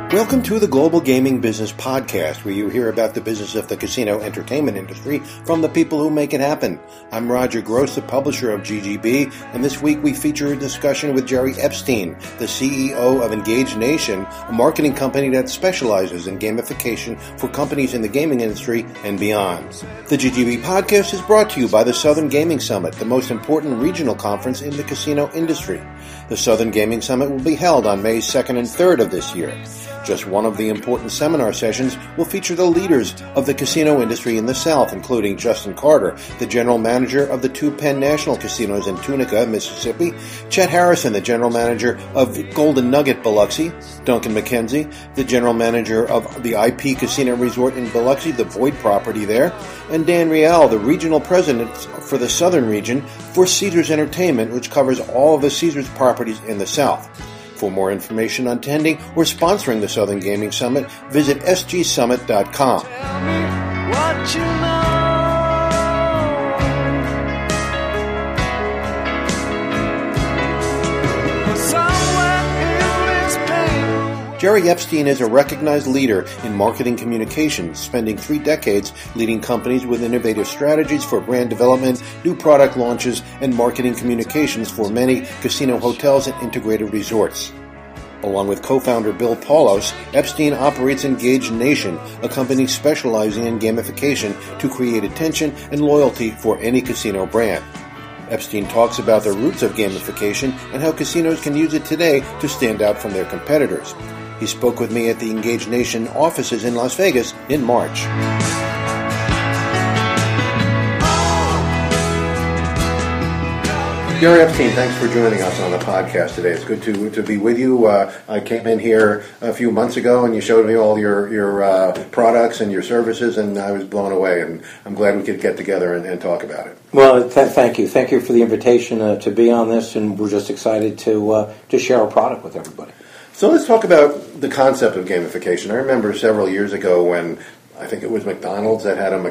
Welcome to the Global Gaming Business Podcast, where you hear about the business of the casino entertainment industry from the people who make it happen. I'm Roger Gross, the publisher of GGB, and this week we feature a discussion with Jerry Epstein, the CEO of Engage Nation, a marketing company that specializes in gamification for companies in the gaming industry and beyond. The GGB Podcast is brought to you by the Southern Gaming Summit, the most important regional conference in the casino industry. The Southern Gaming Summit will be held on May 2nd and 3rd of this year. Just one of the important seminar sessions will feature the leaders of the casino industry in the South, including Justin Carter, the general manager of the two Penn National Casinos in Tunica, Mississippi, Chet Harrison, the general manager of Golden Nugget Biloxi, Duncan McKenzie, the general manager of the IP Casino Resort in Biloxi, the Boyd property there, and Dan Rial, the regional president for the Southern region for Caesars Entertainment, which covers all of the Caesars properties in the South. For more information on attending or sponsoring the Southern Gaming Summit, visit sgsummit.com. Tell me what you know. Somewhere in this pain. Jerry Epstein is a recognized leader in marketing communications, spending 3 decades leading companies with innovative strategies for brand development, new product launches, and marketing communications for many casino hotels and integrated resorts. Along with co-founder Bill Paulos, Epstein operates Engage Nation, a company specializing in gamification to create attention and loyalty for any casino brand. Epstein talks about the roots of gamification and how casinos can use it today to stand out from their competitors. He spoke with me at the Engage Nation offices in Las Vegas in March. Jerry Epstein, thanks for joining us on the podcast today. It's good to be with you. I came in here a few months ago, and you showed me all your products and your services, and I was blown away. And I'm glad we could get together and talk about it. Well, thank you. Thank you for the invitation to be on this, and we're just excited to share our product with everybody. So let's talk about the concept of gamification. I remember several years ago when I think it was McDonald's that had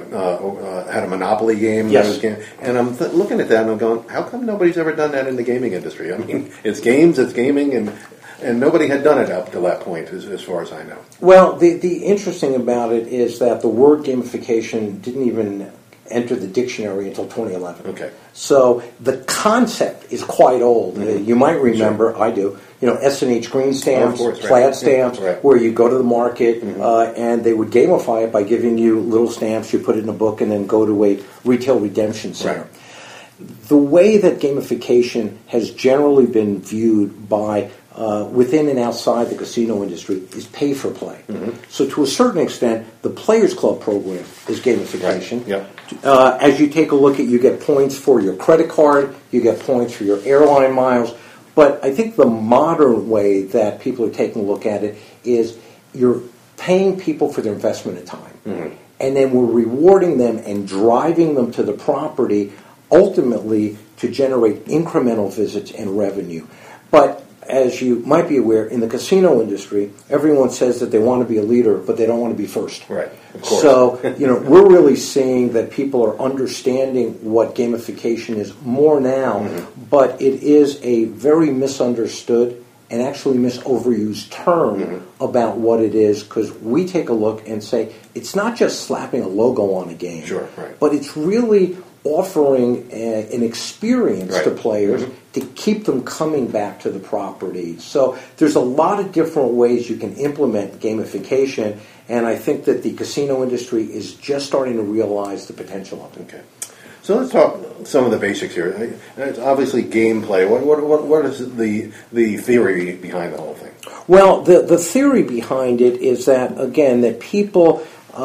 a Monopoly game. Yes. And I'm looking at that and I'm going, how come nobody's ever done that in the gaming industry? I mean, it's games, it's gaming, and nobody had done it up to that point, as far as I know. Well, the interesting about it is that the word gamification didn't even enter the dictionary until 2011. Okay. So the concept is quite old. Mm-hmm. You might remember, sure. I do, S&H green stamps, plaid stamps, right. Where you go to the market mm-hmm. And they would gamify it by giving you little stamps, you put it in a book, and then go to a retail redemption center. Right. The way that gamification has generally been viewed by within and outside the casino industry is pay for play. Mm-hmm. So to a certain extent, the Players Club program is gamification. Right. Yep. As you take a look at, you get points for your credit card, you get points for your airline miles. But I think the modern way that people are taking a look at it is you're paying people for their investment of time. Mm-hmm. And then we're rewarding them and driving them to the property ultimately to generate incremental visits and revenue. But as you might be aware, in the casino industry, everyone says that they want to be a leader, but they don't want to be first. Right, of course. So, we're really seeing that people are understanding what gamification is more now, mm-hmm. but it is a very misunderstood and actually misoverused term mm-hmm. about what it is, because we take a look and say, it's not just slapping a logo on a game, Sure, right. but it's really offering an experience right. to players mm-hmm. to keep them coming back to the property. So there's a lot of different ways you can implement gamification, and I think that the casino industry is just starting to realize the potential of it. Okay. So let's talk some of the basics here. It's obviously gameplay. What is the theory behind the whole thing? Well, the theory behind it is that, again, that people,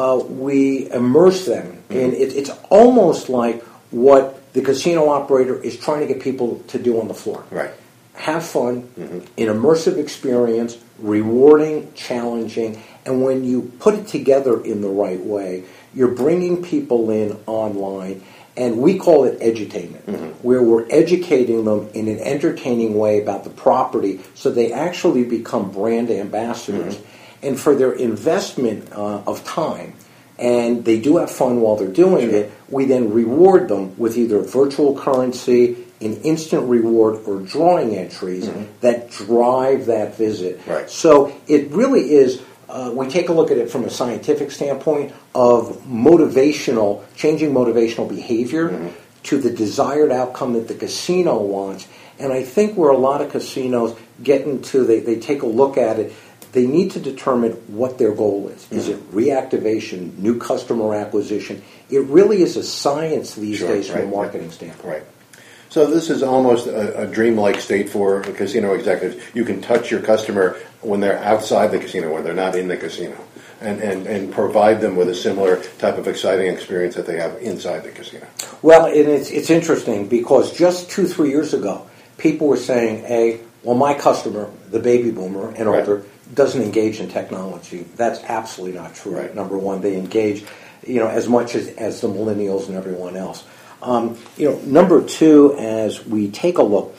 we immerse them in, it's almost like what the casino operator is trying to get people to do on the floor. Right. Have fun, mm-hmm. an immersive experience, rewarding, challenging, and when you put it together in the right way, you're bringing people in online, and we call it edutainment, mm-hmm. where we're educating them in an entertaining way about the property so they actually become brand ambassadors. Mm-hmm. And for their investment of time, and they do have fun while they're doing Sure. it, we then reward them with either virtual currency, in instant reward or drawing entries that drive that visit. Right. So it really is, we take a look at it from a scientific standpoint of changing motivational behavior to the desired outcome that the casino wants. And I think where a lot of casinos get into, they take a look at it, they need to determine what their goal is. Is it reactivation, new customer acquisition? It really is a science these days from a marketing standpoint. Right. So this is almost a dreamlike state for casino executives. You can touch your customer when they're outside the casino, when they're not in the casino, and provide them with a similar type of exciting experience that they have inside the casino. Well, and it's interesting because just 2-3 years ago, people were saying, hey, well, my customer, the baby boomer and older, doesn't engage in technology. That's absolutely not true. Right. Number one, they engage, as much as the millennials and everyone else. Number two, as we take a look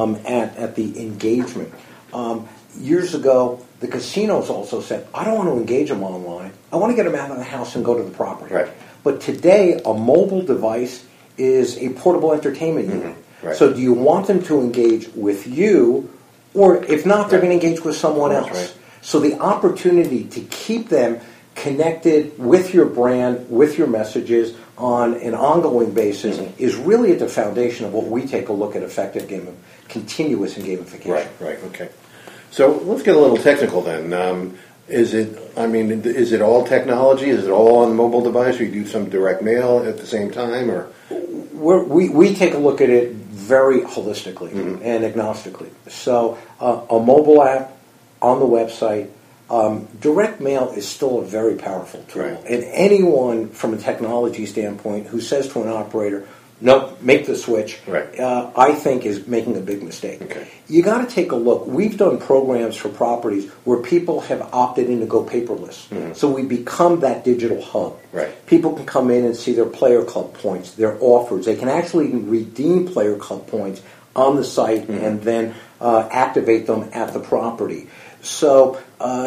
at the engagement, years ago, the casinos also said, I don't want to engage them online. I want to get them out of the house and go to the property. Right. But today, a mobile device is a portable entertainment unit. Right. So do you want them to engage with you, or if not, they're going to engage with someone else? Right. So the opportunity to keep them connected with your brand, with your messages on an ongoing basis is really at the foundation of what we take a look at effective continuous gamification. Right, okay. So let's get a little technical then. Is it all technology? Is it all on the mobile device? Or you do some direct mail at the same time? Or we take a look at it very holistically and agnostically. So a mobile app on the website, direct mail is still a very powerful tool. Right. And anyone from a technology standpoint who says to an operator, no, make the switch, I think is making a big mistake. Okay. You got to take a look. We've done programs for properties where people have opted in to go paperless. So we become that digital hub. Right. People can come in and see their player club points, their offers. They can actually redeem player club points on the site and then activate them at the property. So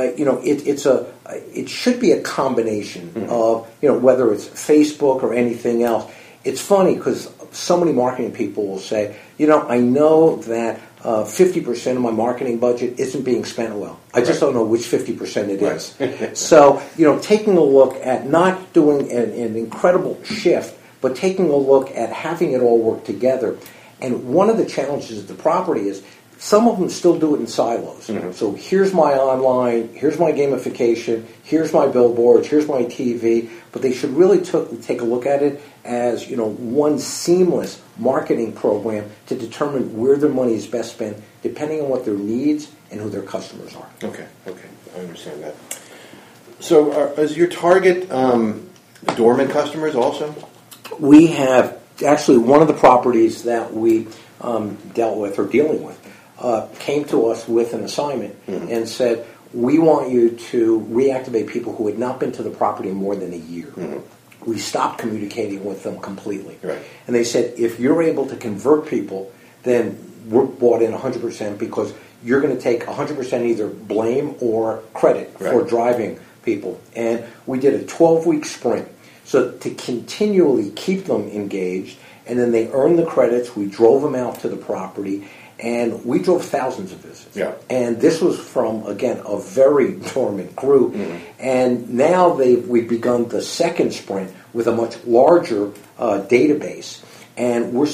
it should be a combination of whether it's Facebook or anything else. It's funny because so many marketing people will say, I know that 50% of my marketing budget isn't being spent well. I just don't know which 50% it is. So, taking a look at not doing an incredible shift, but taking a look at having it all work together. And one of the challenges of the property is some of them still do it in silos. So here's my online, here's my gamification, here's my billboards, here's my TV, but they should really take a look at it as one seamless marketing program to determine where their money is best spent, depending on what their needs and who their customers are. Okay, I understand that. So is your target dormant customers also? We have actually one of the properties that we dealt with or dealing with came to us with an assignment and said, we want you to reactivate people who had not been to the property more than a year. We stopped communicating with them completely. Right. And they said, if you're able to convert people, then we're bought in 100% because you're going to take 100% either blame or credit for driving people. And we did a 12-week sprint. So to continually keep them engaged, and then they earned the credits, we drove them out to the property, and we drove thousands of visits. Yeah. And this was from, again, a very dormant group. And now we've begun the second sprint with a much larger database. And we're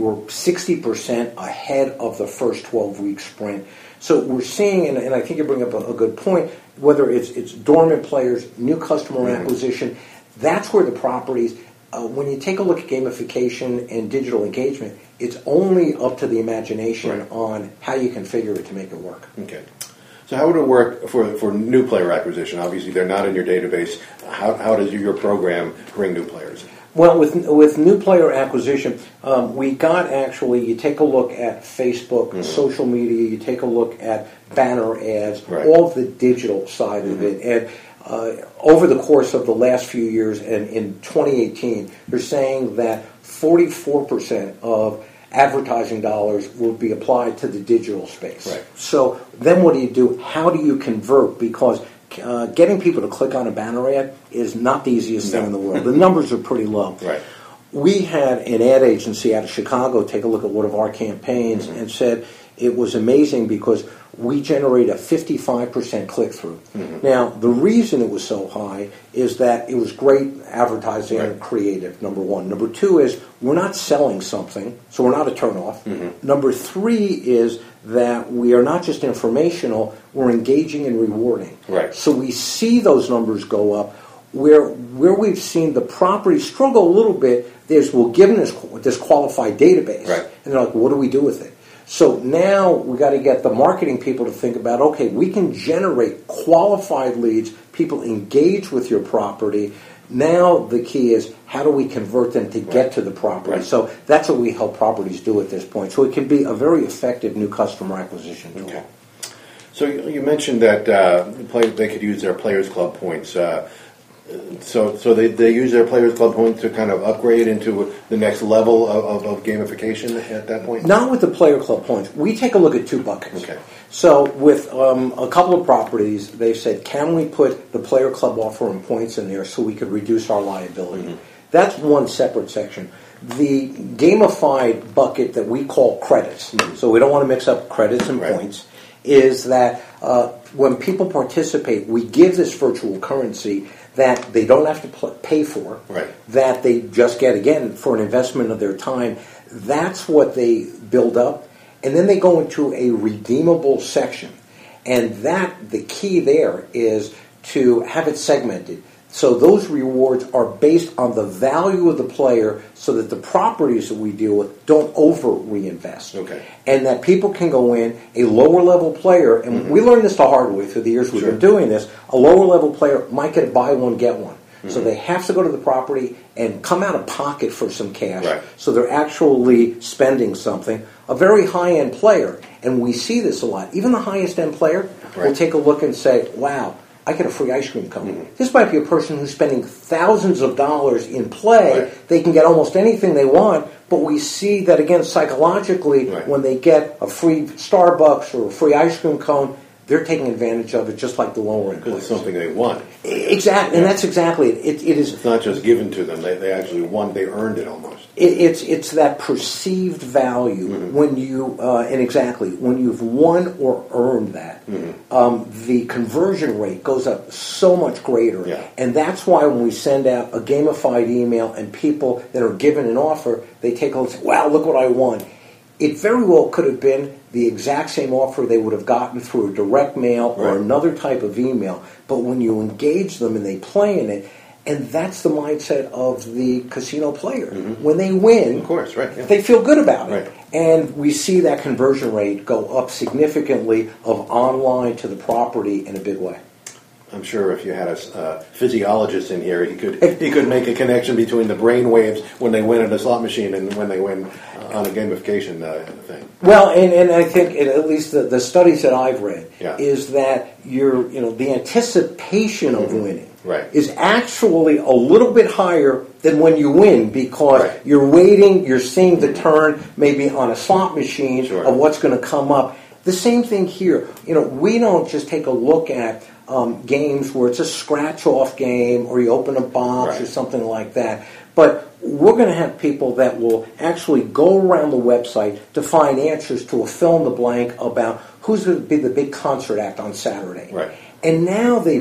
60% ahead of the first 12-week sprint. So we're seeing, and I think you bring up a good point, whether it's dormant players, new customer acquisition, that's where the properties, when you take a look at gamification and digital engagement, it's only up to the imagination on how you configure it to make it work. Okay. So how would it work for new player acquisition? Obviously, they're not in your database. How does your program bring new players? Well, with new player acquisition, we got you take a look at Facebook, social media, you take a look at banner ads, all of the digital side of it. And over the course of the last few years, and in 2018, they're saying that 44% of advertising dollars will be applied to the digital space. Right. So then what do? How do you convert? Because getting people to click on a banner ad is not the easiest thing in the world. The numbers are pretty low. Right. we had an ad agency out of Chicago take a look at one of our campaigns and said it was amazing because we generate a 55% click-through. Now, the reason it was so high is that it was great advertising and creative, number one. Number two is we're not selling something, so we're not a turnoff. Number three is that we are not just informational, we're engaging and rewarding. Right. So we see those numbers go up. Where we've seen the property struggle a little bit, we'll give them this qualified database. Right. And they're like, what do we do with it? So now we got to get the marketing people to think about, okay, we can generate qualified leads, people engage with your property. Now the key is how do we convert them to get to the property? Right. So that's what we help properties do at this point. So it can be a very effective new customer acquisition tool. Okay. So you mentioned that they could use their Players Club points. So they use their Players Club points to kind of upgrade into the next level of gamification at that point? Not with the Player Club points. We take a look at two buckets. Okay. So with a couple of properties, they said, can we put the Player Club offer and points in there so we could reduce our liability? That's one separate section. The gamified bucket that we call credits, so we don't want to mix up credits and points, is that when people participate, we give this virtual currency that they don't have to pay for, that they just get, again, for an investment of their time. That's what they build up. And then they go into a redeemable section. And the key there is to have it segmented. So those rewards are based on the value of the player so that the properties that we deal with don't over-reinvest. Okay. And that people can go in, a lower-level player, and we learned this the hard way through the years we've been doing this, a lower-level player might get a buy one, get one. So they have to go to the property and come out of pocket for some cash. Right. So they're actually spending something. A very high-end player, and we see this a lot, even the highest-end player will take a look and say, wow, I get a free ice cream cone. This might be a person who's spending thousands of dollars in play. They can get almost anything they want, but we see that, again, psychologically, when they get a free Starbucks or a free ice cream cone, they're taking advantage of it just like the lower end. Because it's something they want. Exactly, and that's exactly it. It is. It's not just given to them. They actually won. They earned it almost. It's that perceived value when you when you've won or earned that, the conversion rate goes up so much greater, and that's why when we send out a gamified email and people that are given an offer, they take a look and say, "Wow, look what I won." It very well could have been the exact same offer they would have gotten through a direct mail or another type of email. But when you engage them and they play in it, and that's the mindset of the casino player. When they win, of course, they feel good about it. And we see that conversion rate go up significantly of online to the property in a big way. I'm sure if you had a physiologist in here, he could make a connection between the brain waves when they win at a slot machine and when they win on a gamification thing. Well, and I think at least the studies that I've read is that the anticipation of winning is actually a little bit higher than when you win because you're waiting, you're seeing the turn maybe on a slot machine of what's going to come up. The same thing here. We don't just take a look at games where it's a scratch-off game or you open a box or something like that. But we're going to have people that will actually go around the website to find answers to a fill-in-the-blank about who's going to be the big concert act on Saturday. And now they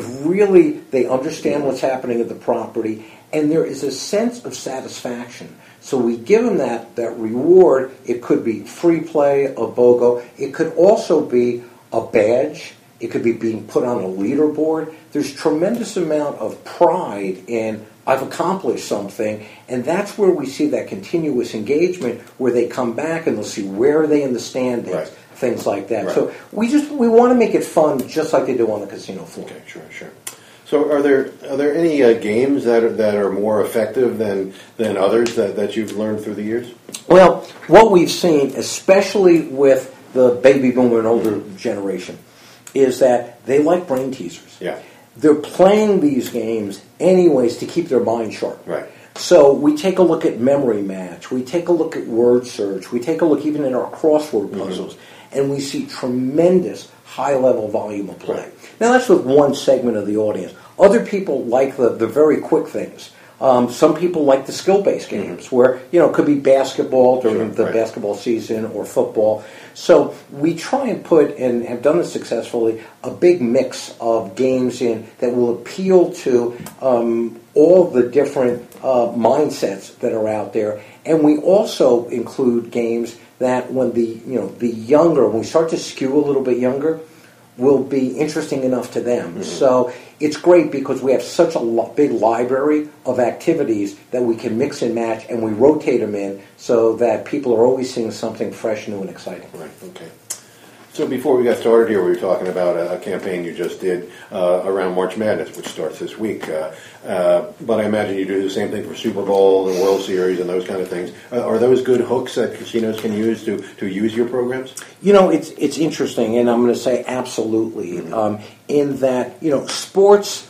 understand what's happening at the property, and there is a sense of satisfaction. So we give them that reward. It could be free play, a BOGO. It could also be a badge. It could be being put on a leaderboard. There's tremendous amount of pride in I've accomplished something, and that's where we see that continuous engagement where they come back and they'll see where are they in the standings, things like that. So we want to make it fun just like they do on the casino floor. Okay, sure. So are there any games that are more effective than others that you've learned through the years? Well, what we've seen, especially with the baby boomer and older generation, is that they like brain teasers. They're playing these games anyways to keep their mind sharp. So we take a look at memory match. We take a look at word search. We take a look even at our crossword puzzles. And we see tremendous high-level volume of play. Now, that's with one segment of the audience. Other people like the very quick things. Some people like the skill-based games where, it could be basketball during the right. basketball season or football. So we try and put, and have done this successfully, a big mix of games in that will appeal to all the different mindsets that are out there. And we also include games that when when we start to skew a little bit younger, will be interesting enough to them. Mm-hmm. So it's great because we have such a big library of activities that we can mix and match, and we rotate them in so that people are always seeing something fresh, new, and exciting. Right, okay. So before we got started here, we were talking about a campaign you just did around March Madness, which starts this week. But I imagine you do the same thing for Super Bowl and World Series and those kind of things. Are those good hooks that casinos can use to use your programs? It's interesting, and I'm going to say absolutely, in that, sports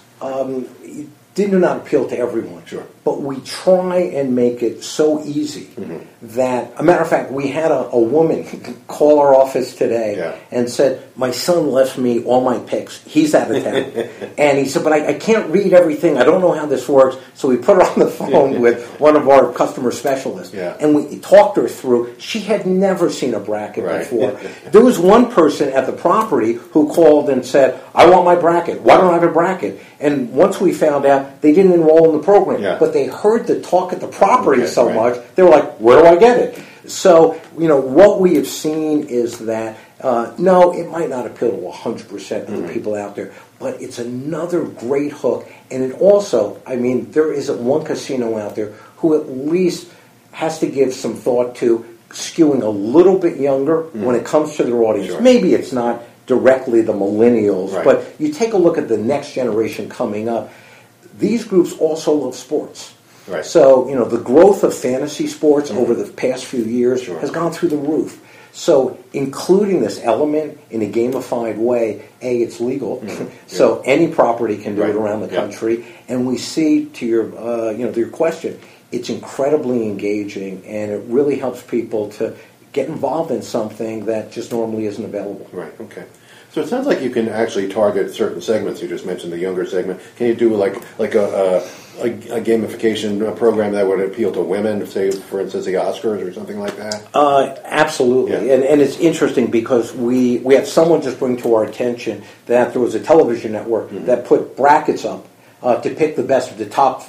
do not appeal to everyone. Sure. But we try and make it so easy that, a matter of fact, we had a woman call our office today and said, my son left me all my picks. He's out of town. And he said, but I can't read everything. I don't know how this works. So we put her on the phone with one of our customer specialists. Yeah. And we talked her through. She had never seen a bracket before. There was one person at the property who called and said, I want my bracket. Why don't I have a bracket? And once we found out, they didn't enroll in the program. Yeah. But they heard the talk at the property so right. much, they were like, where do I get it? So, what we have seen is that, no, it might not appeal to 100% of the people out there, but it's another great hook. And it also, there isn't one casino out there who at least has to give some thought to skewing a little bit younger when it comes to their audience. Sure. Maybe it's not directly the millennials, Right. but you take a look at the next generation coming up. These groups also love sports. Right. So, the growth of fantasy sports over the past few years has gone through the roof. So, including this element in a gamified way, it's legal. So, any property can do it around the country. And we see, to your question, it's incredibly engaging, and it really helps people to get involved in something that just normally isn't available. Right, okay. So it sounds like you can actually target certain segments. You just mentioned the younger segment. Can you do like a gamification program that would appeal to women, say, for instance, the Oscars or something like that? Absolutely. Yeah. And it's interesting because we had someone just bring to our attention that there was a television network that put brackets up to pick the best of the top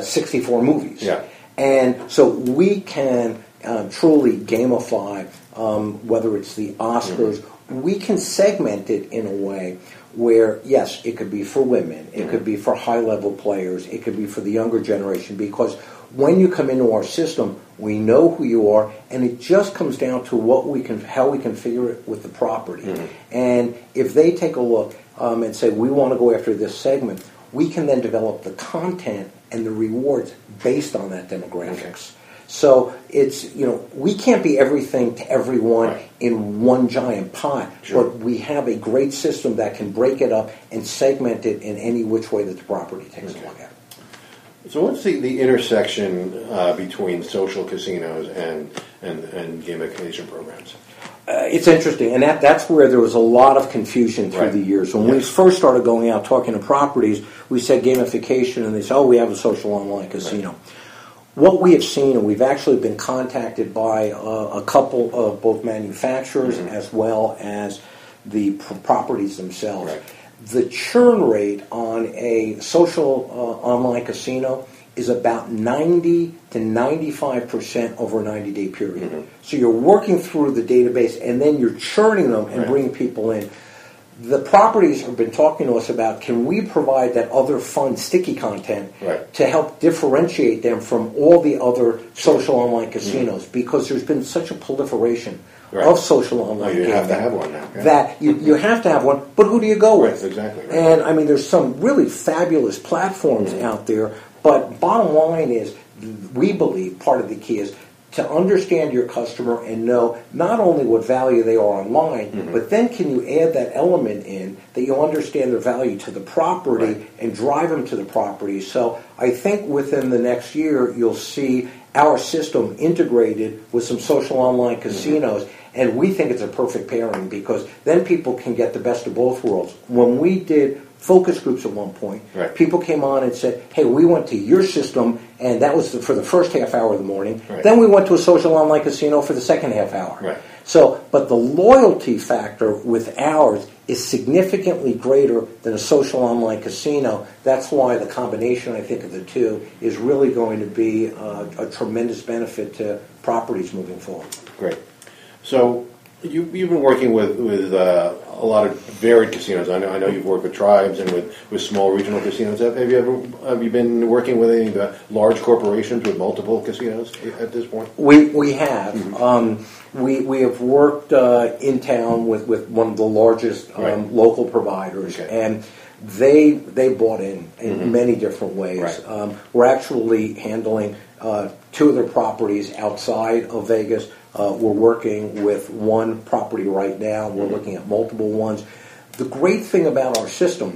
64 movies. Yeah. And so we can truly gamify, whether it's the Oscars, we can segment it in a way where, yes, it could be for women, it could be for high-level players, it could be for the younger generation, because when you come into our system, we know who you are, and it just comes down to how we configure it with the property. And if they take a look and say, we want to go after this segment, we can then develop the content and the rewards based on that demographics. So it's, we can't be everything to everyone in one giant pot, but we have a great system that can break it up and segment it in any which way that the property takes a look at. So what's the intersection between social casinos and gamification programs? It's interesting, and that's where there was a lot of confusion through the years. When we first started going out talking to properties, we said gamification, and they said, we have a social online casino. Right. What we have seen, and we've actually been contacted by a couple of both manufacturers as well as the properties themselves. Right. The churn rate on a social online casino is about 90 to 95% over a 90-day period. So you're working through the database, and then you're churning them and bringing people in. The properties have been talking to us about, can we provide that other fun, sticky content to help differentiate them from all the other social online casinos, because there's been such a proliferation of social online you gaming. have to have one now. That you have to have one, but who do you go with? Exactly. Right. And, there's some really fabulous platforms out there, but bottom line is, we believe part of the key is to understand your customer and know not only what value they are online, but then can you add that element in that you understand their value to the property and drive them to the property. So I think within the next year you'll see our system integrated with some social online casinos, and we think it's a perfect pairing because then people can get the best of both worlds. When we did focus groups at one point. Right. People came on and said, hey, we went to your system, and that was for the first half hour of the morning. Right. Then we went to a social online casino for the second half hour. Right. So, but the loyalty factor with ours is significantly greater than a social online casino. That's why the combination, I think, of the two is really going to be a tremendous benefit to properties moving forward. Great. So you've been working with a lot of varied casinos. I know you've worked with tribes and with small regional casinos. Have you been working with any of the large corporations with multiple casinos at this point? We have. Mm-hmm. We have worked in town with one of the largest Right. local providers, Okay. and they bought in Mm-hmm. many different ways. Right. We're actually handling two of their properties outside of Vegas. We're working with one property right now. We're Mm-hmm. looking at multiple ones. The great thing about our system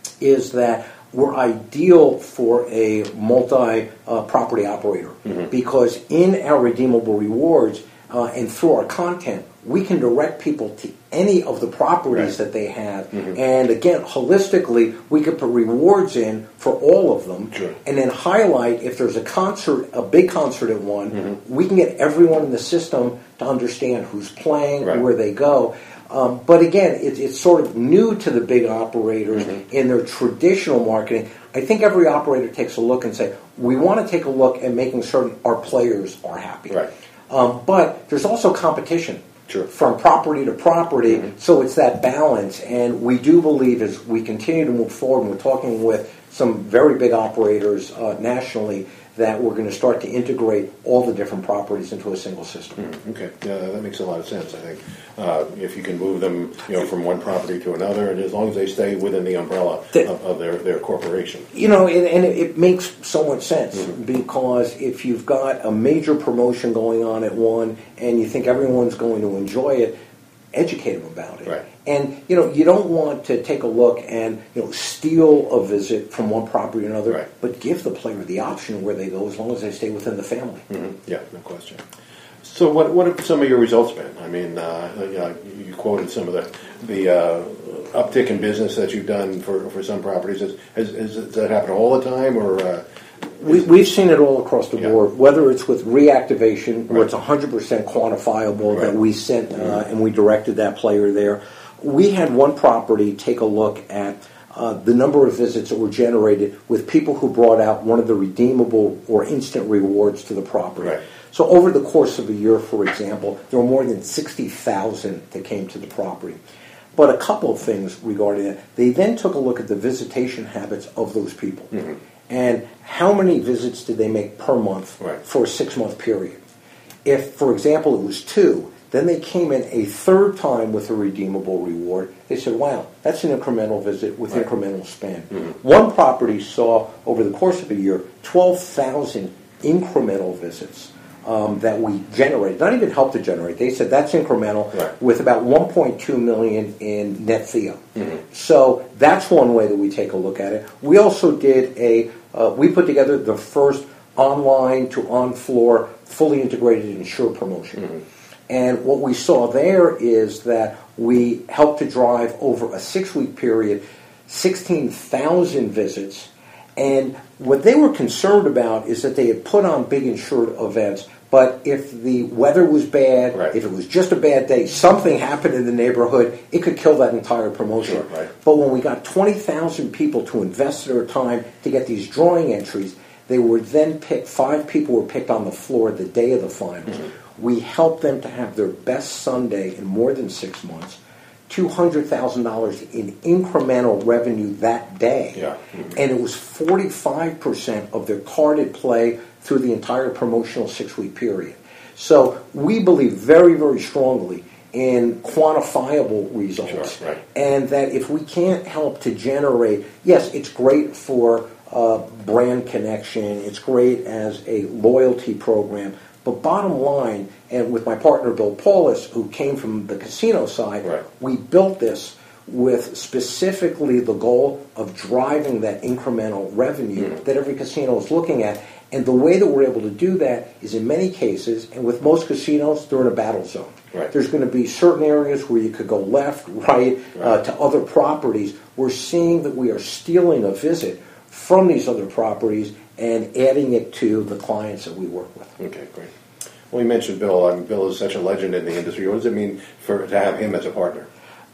is that we're ideal for a multi-property operator Mm-hmm. because in our redeemable rewards and through our content, we can direct people to any of the properties Right. that they have. Mm-hmm. And again, holistically, we could put rewards in for all of them Sure. and then highlight if there's a concert, a big concert at one, Mm-hmm. we can get everyone in the system to understand who's playing, Right. where they go. But again, it's sort of new to the big operators Mm-hmm. in their traditional marketing. I think every operator takes a look and say, we want to take a look at making certain our players are happy. Right. But there's also competition. Sure. From property to property, Mm-hmm. so it's that balance. And we do believe as we continue to move forward, and we're talking with some very big operators nationally, that we're going to start to integrate all the different properties into a single system. Okay, that makes a lot of sense. I think if you can move them, from one property to another, and as long as they stay within the umbrella of their corporation. And it makes so much sense Mm-hmm. because if you've got a major promotion going on at one and you think everyone's going to enjoy it, educate them about it. Right. And you don't want to take a look and steal a visit from one property to another, Right. but give the player the option where they go as long as they stay within the family. Mm-hmm. Yeah, no question. So what have some of your results been? I mean, you quoted some of the uptick in business that you've done for some properties. Has that happened all the time, or? We've seen it all across the Yeah. board, whether it's with reactivation, where Right. it's 100% quantifiable, Right. that we sent and we directed that player there. We had one property take a look at the number of visits that were generated with people who brought out one of the redeemable or instant rewards to the property. Right. So over the course of a year, for example, there were more than 60,000 that came to the property. But a couple of things regarding that. They then took a look at the visitation habits of those people. Mm-hmm. And how many visits did they make per month Right. for a 6-month period? If, for example, it was 2, then they came in a third time with a redeemable reward. They said, wow, that's an incremental visit with Right. incremental spend. Mm-hmm. One property saw, over the course of a year, 12,000 incremental visits that we generated. Not even helped to generate. They said that's incremental Right. with about 1.2 million in net theo. Mm-hmm. So that's one way that we take a look at it. We also did we put together the first online to on-floor fully integrated insure promotion. Mm-hmm. And what we saw there is that we helped to drive over a 6-week period 16,000 visits. And what they were concerned about is that they had put on big insured events, but if the weather was bad, Right. if it was just a bad day, something happened in the neighborhood, it could kill that entire promotion. Sure, right. But when we got 20,000 people to invest their time to get these drawing entries, they were then picked, 5 people were picked on the floor the day of the finals. Mm-hmm. We helped them to have their best Sunday in more than 6 months, $200,000 in incremental revenue that day. Yeah. Mm-hmm. And it was 45% of their carded play through the entire promotional 6-week period. So we believe very, very strongly in quantifiable results. Sure, right. And that if we can't help to generate, yes, it's great for brand connection, it's great as a loyalty program, but bottom line, and with my partner Bill Paulus, who came from the casino side, Right. we built this with specifically the goal of driving that incremental revenue that every casino is looking at. And the way that we're able to do that is in many cases, and with most casinos, they're in a battle zone. Right. There's going to be certain areas where you could go left, right, to other properties. We're seeing that we are stealing a visit from these other properties and adding it to the clients that we work with. Okay, great. Well, you mentioned Bill. Bill is such a legend in the industry. What does it mean to have him as a partner?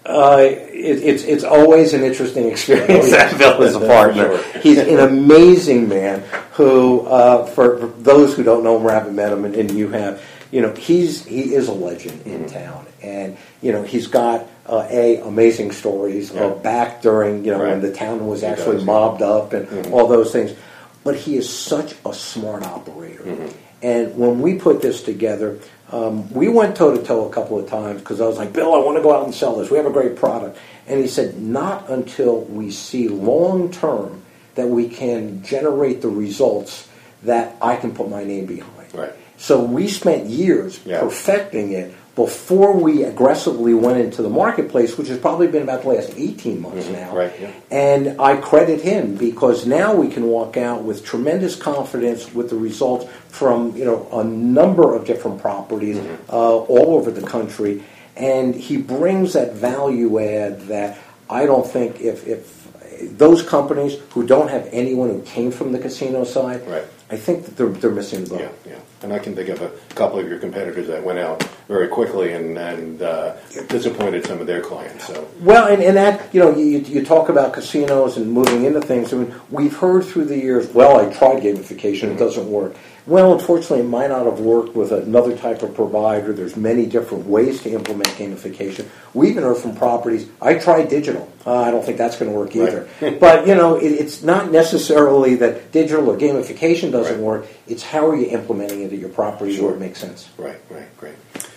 It's always an interesting experience to have Bill as a partner. Sure. He's an amazing man who, for those who don't know him or haven't met him, and you have, he is a legend in town, and he's got amazing stories back during when the town was actually mobbed up and all those things. But he is such a smart operator, and when we put this together. We went toe-to-toe a couple of times because I was like, Bill, I want to go out and sell this. We have a great product. And he said, not until we see long-term that we can generate the results that I can put my name behind. Right. So we spent years perfecting it before we aggressively went into the marketplace, which has probably been about the last 18 months now. Right, yeah. And I credit him because now we can walk out with tremendous confidence with the results from a number of different properties all over the country. And he brings that value add that I don't think if those companies who don't have anyone who came from the casino side, I think that they're missing the boat. Yeah. And I can think of a couple of your competitors that went out very quickly and disappointed some of their clients. So well, and that you talk about casinos and moving into things. I mean, we've heard through the years. Well, I tried gamification; it doesn't work. Well, unfortunately, it might not have worked with another type of provider. There's many different ways to implement gamification. We even heard from properties, I tried digital. I don't think that's going to work either. Right. But, it's not necessarily that digital or gamification doesn't work. It's how are you implementing it at your property where it makes sense. Right, great.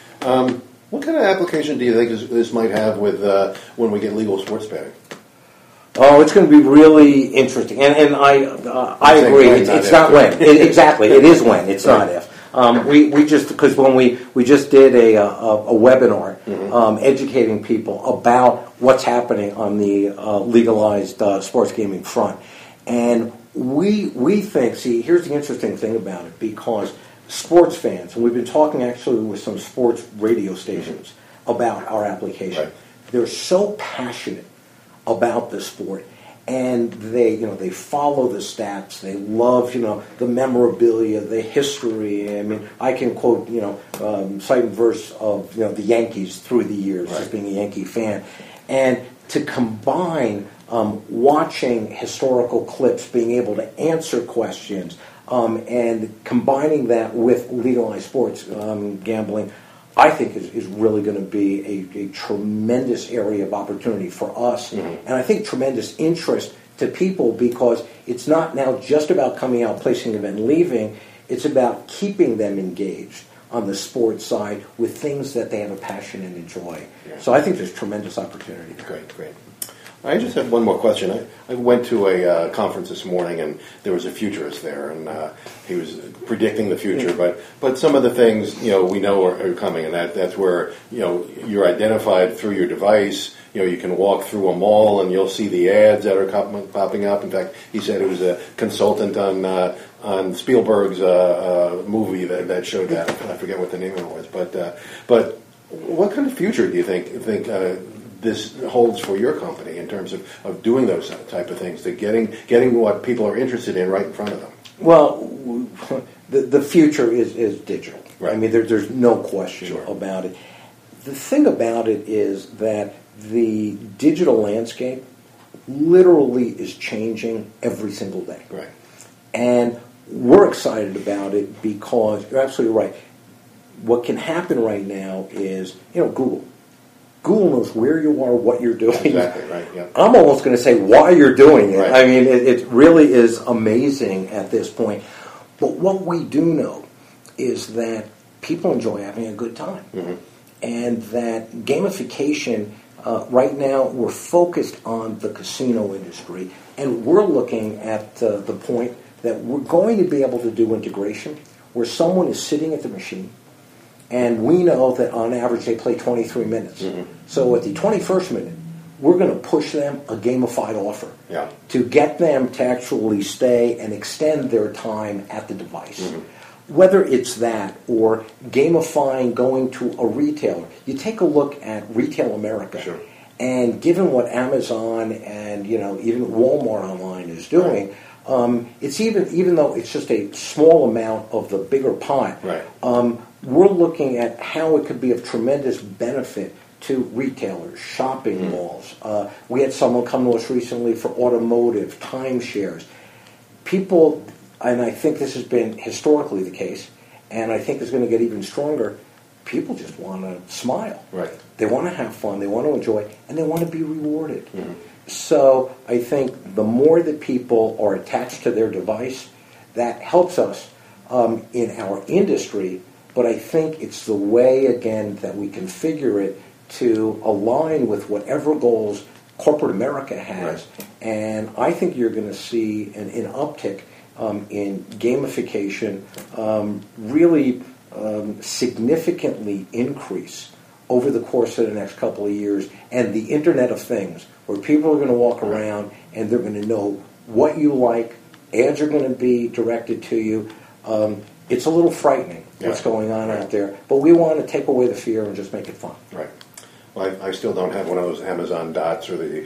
What kind of application do you think this might have with when we get legal sports betting? Oh, it's going to be really interesting, and I agree. It's not when. Exactly, it is when. It's not if. We just because when we just did a webinar educating people about what's happening on the legalized sports gaming front, and we think. See, here's the interesting thing about it because sports fans, and we've been talking actually with some sports radio stations about our application. Right. They're so passionate about the sport, and they follow the stats. They love the memorabilia, the history. I mean, I can quote cite and verse of the Yankees through the years, just being a Yankee fan, and to combine watching historical clips, being able to answer questions, and combining that with legalized sports gambling. I think is really going to be a tremendous area of opportunity for us, and I think tremendous interest to people because it's not now just about coming out, placing an event, and leaving. It's about keeping them engaged on the sports side with things that they have a passion and enjoy. Yeah. So I think there's tremendous opportunity there. Great. I just have one more question. I went to a conference this morning, and there was a futurist there, and he was predicting the future. But some of the things we know are coming, and that's where you're identified through your device. You can walk through a mall, and you'll see the ads that are popping up. In fact, he said it was a consultant on Spielberg's movie that showed that. I forget what the name of it was, but what kind of future do you think this holds for your company in terms of doing those type of things, to getting what people are interested in right in front of them? Well, the future is digital. Right. I mean, there's no question about it. The thing about it is that the digital landscape literally is changing every single day. Right. And we're excited about it because you're absolutely right. What can happen right now is, Google. Google knows where you are, what you're doing. Exactly, right, yeah. I'm almost going to say why you're doing it. Right. I mean, it really is amazing at this point. But what we do know is that people enjoy having a good time. And that gamification, right now, we're focused on the casino industry. And we're looking at the point that we're going to be able to do integration where someone is sitting at the machine. And we know that on average they play 23 minutes. So at the 21st minute, we're going to push them a gamified offer to get them to actually stay and extend their time at the device. Whether it's that or gamifying going to a retailer. You take a look at Retail America, and given what Amazon and even Walmart online is doing, it's even though it's just a small amount of the bigger pie, we're looking at how it could be of tremendous benefit to retailers, shopping malls. We had someone come to us recently for automotive, timeshares. People, and I think this has been historically the case, and I think it's going to get even stronger, people just want to smile. They want to have fun, they want to enjoy, and they want to be rewarded. So I think the more that people are attached to their device, that helps us in our industry, but I think it's the way, again, that we configure it to align with whatever goals corporate America has. And I think you're going to see an uptick in gamification really significantly increase over the course of the next couple of years, and the Internet of Things, where people are going to walk around and they're going to know what you like, ads are going to be directed to you. It's a little frightening what's going on out there, but we want to take away the fear and just make it fun. Well, I still don't have one of those Amazon Dots or the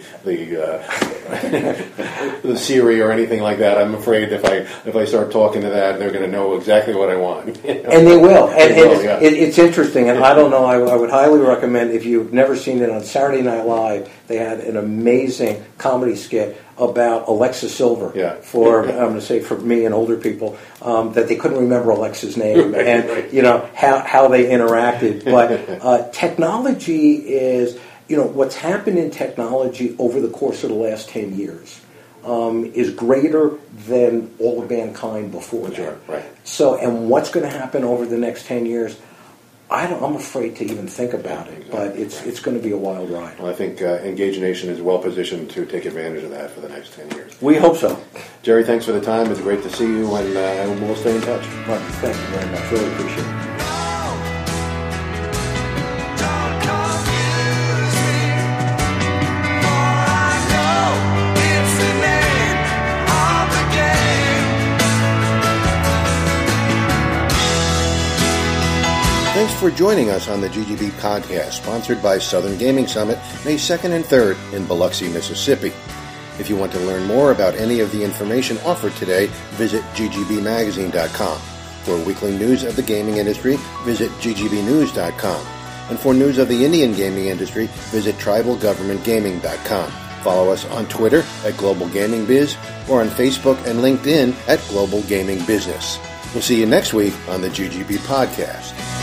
Siri or anything like that. I'm afraid if I start talking to that, they're going to know exactly what I want. And they will. It's interesting, and I don't know. I would highly recommend, if you've never seen it, on Saturday Night Live, they had an amazing comedy skit about Alexa Silver for I'm going to say for me and older people that they couldn't remember Alexa's name and how they interacted. But technology is what's happened in technology over the course of the last 10 years is greater than all of mankind before that. So, and what's going to happen over the next 10 years? I'm afraid to even think about it, but it's going to be a wild ride. Well, I think Engage Nation is well positioned to take advantage of that for the next 10 years. We hope so. Jerry, thanks for the time. It's great to see you, and we'll stay in touch. Martin, thank you very much. Really appreciate it. Thanks for joining us on the GGB podcast, sponsored by Southern Gaming Summit, May 2nd and 3rd in Biloxi, Mississippi. If you want to learn more about any of the information offered today, visit ggbmagazine.com. For weekly news of the gaming industry, visit ggbnews.com. And for news of the Indian gaming industry, visit tribalgovernmentgaming.com. Follow us on Twitter at Global Gaming Biz or on Facebook and LinkedIn at Global Gaming Business. We'll see you next week on the GGB podcast.